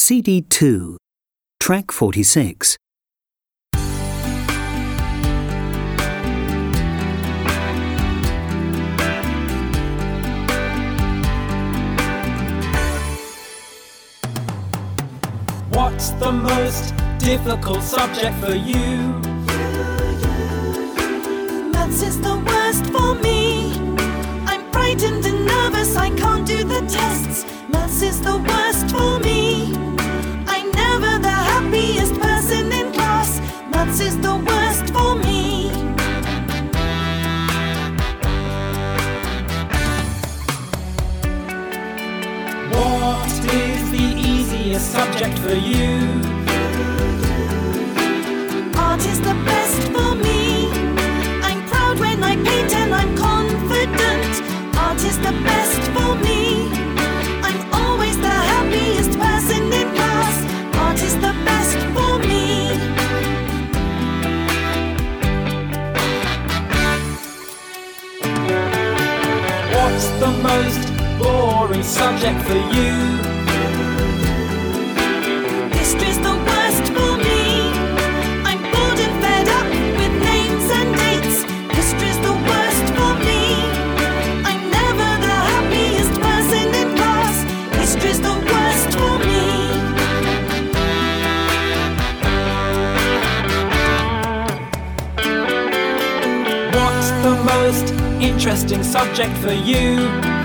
CD 2, Track 46. What's the most difficult subject for you? Maths is the worst for me. I'm frightened and nervous, I can't do the tests. Maths is the worst for me. I'm never the happiest person in class. Maths is the worst for me. What is the easiest subject for you? Art is the best for me. I'm proud when I paint and I'm confident. Art is the best for me. I'm always the happiest person in class. Art is the best for me. What's the most boring subject for you? History's the worst for me. I'm bored and fed up with names and dates. History's the worst for me. I'm never the happiest person in class. History's the worst for me. What's the most interesting subject for you?